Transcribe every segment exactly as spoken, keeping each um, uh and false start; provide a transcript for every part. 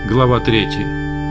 Глава третья.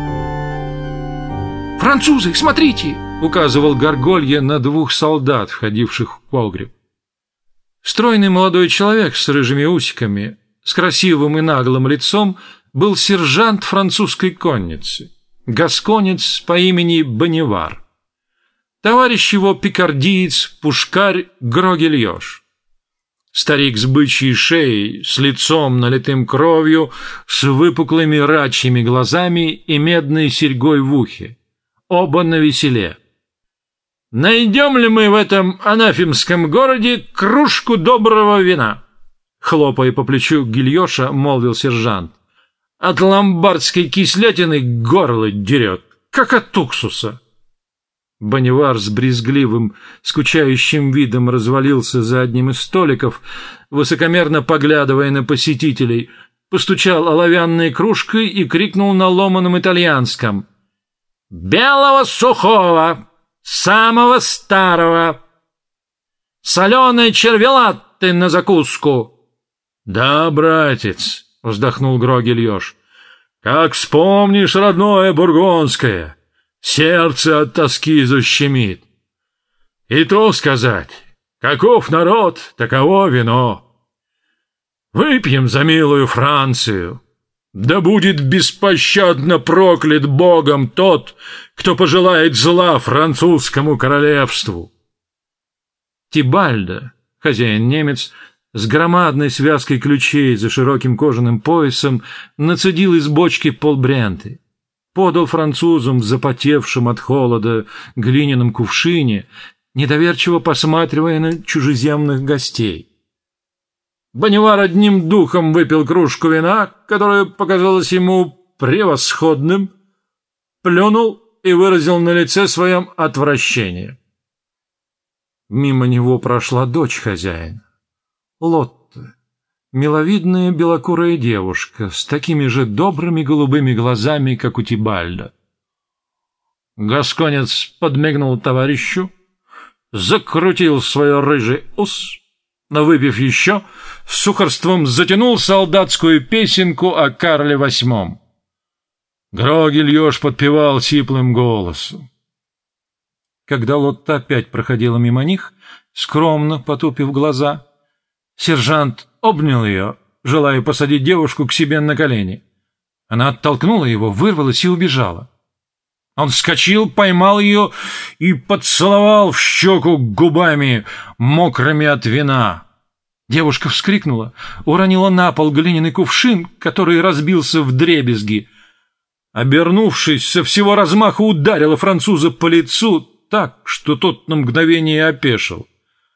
«Французы, смотрите!» — указывал Гарголье на двух солдат, входивших в погреб. Стройный молодой человек с рыжими усиками, с красивым и наглым лицом, был сержант французской конницы, гасконец по имени Боннивар. Товарищ его пикардиец, пушкарь Грогельёж. Старик с бычьей шеей, с лицом, налитым кровью, с выпуклыми рачьими глазами и медной серьгой в ухе. Оба навеселе. «Найдем ли мы в этом анафемском городе кружку доброго вина?» Хлопая по плечу Гильоша, молвил сержант. «От ломбардской кислятины горло дерет, как от уксуса». Боннивар с брезгливым, скучающим видом развалился за одним из столиков, высокомерно поглядывая на посетителей, постучал оловянной кружкой и крикнул на ломаном итальянском: «Белого сухого, самого старого, соленой червелатты на закуску». «Да, братец», — вздохнул Грогельёж, — «как вспомнишь родное бургундское, сердце от тоски защемит. И то сказать, каков народ, таково вино. Выпьем за милую Францию. Да будет беспощадно проклят Богом тот, кто пожелает зла французскому королевству». Тибальдо, хозяин-немец, с громадной связкой ключей за широким кожаным поясом, нацедил из бочки полбрянты. Подал французам в запотевшем от холода глиняном кувшине, недоверчиво посматривая на чужеземных гостей. Боннивар одним духом выпил кружку вина, которая показалась ему превосходным, плюнул и выразил на лице своем отвращение. Мимо него прошла дочь хозяина, Лотта, миловидная белокурая девушка с такими же добрыми голубыми глазами, как у Тибальдо. Гасконец подмигнул товарищу, закрутил свой рыжий ус, но, выпив еще, с сухарством затянул солдатскую песенку о Карле Восьмом. Грогельёж подпевал сиплым голосом. Когда Лотта опять проходила мимо них, скромно потупив глаза, сержант обнял ее, желая посадить девушку к себе на колени. Она оттолкнула его, вырвалась и убежала. Он вскочил, поймал ее и поцеловал в щеку губами, мокрыми от вина. Девушка вскрикнула, уронила на пол глиняный кувшин, который разбился вдребезги. Обернувшись, со всего размаха ударила француза по лицу так, что тот на мгновение опешил.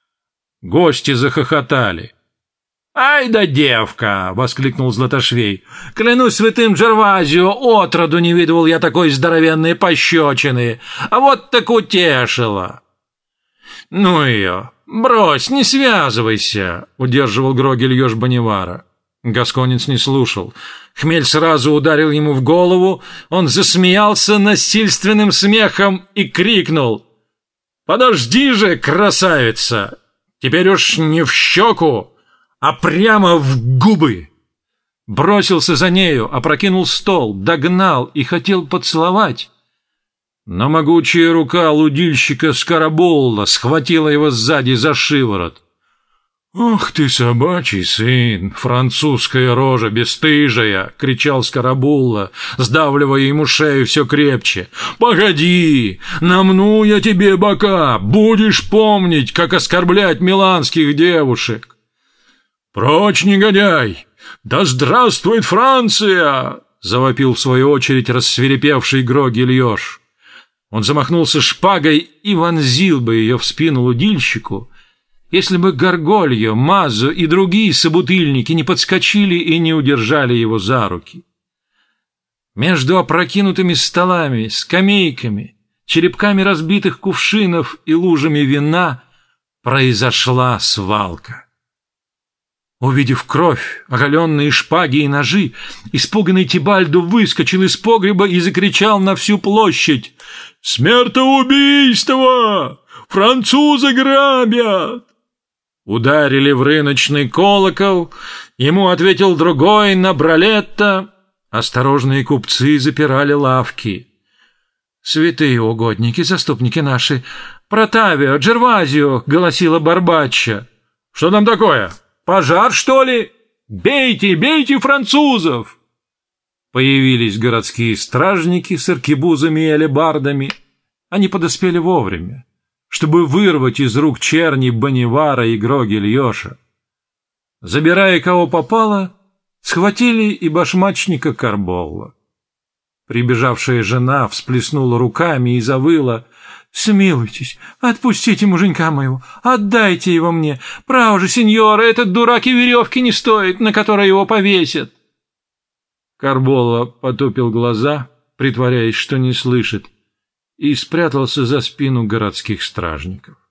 Гости захохотали. «Ай да девка!» — воскликнул Златошвей. «Клянусь святым Джервазио, отроду не видывал я такой здоровенной пощечины, а вот так утешила!» «Ну ее! Брось, не связывайся!» — удерживал Грогельёж Боннивара. Гасконец не слушал. Хмель сразу ударил ему в голову, он засмеялся насильственным смехом и крикнул: «Подожди же, красавица! Теперь уж не в щеку, а прямо в губы!» Бросился за нею, опрокинул стол, догнал и хотел поцеловать. Но могучая рука лудильщика Скарабулла схватила его сзади за шиворот. «Ох ты, собачий сын, французская рожа бесстыжая!» — кричал Скарабулла, сдавливая ему шею все крепче. «Погоди, намну я тебе бока, будешь помнить, как оскорблять миланских девушек!» «Прочь, негодяй! Да здравствует Франция!» — завопил в свою очередь рассвирепевший Грогельёж. Он замахнулся шпагой и вонзил бы ее в спину лудильщику, если бы Гаргольо, Мазо и другие собутыльники не подскочили и не удержали его за руки. Между опрокинутыми столами, скамейками, черепками разбитых кувшинов и лужами вина произошла свалка. Увидев кровь, оголенные шпаги и ножи, испуганный Тибальдо выскочил из погреба и закричал на всю площадь: «Смертоубийство! Французы грабят!» Ударили в рыночный колокол, ему ответил другой на бралетто, Осторожные купцы запирали лавки. «Святые угодники, заступники наши! Протавио, Джервазио!» — голосила Барбачча. «Что там такое? Пожар, что ли? Бейте, бейте французов!» Появились городские стражники с аркебузами и алебардами. Они подоспели вовремя, чтобы вырвать из рук черни Бонивара и Гро-Гильоша. Забирая кого попало, схватили и башмачника Карболла. Прибежавшая жена всплеснула руками и завыла: «Смилуйтесь, отпустите муженька моего, отдайте его мне. Право же, сеньора, этот дурак и веревки не стоит, на которой его повесят». Карболло потупил глаза, притворяясь, что не слышит, и спрятался за спину городских стражников.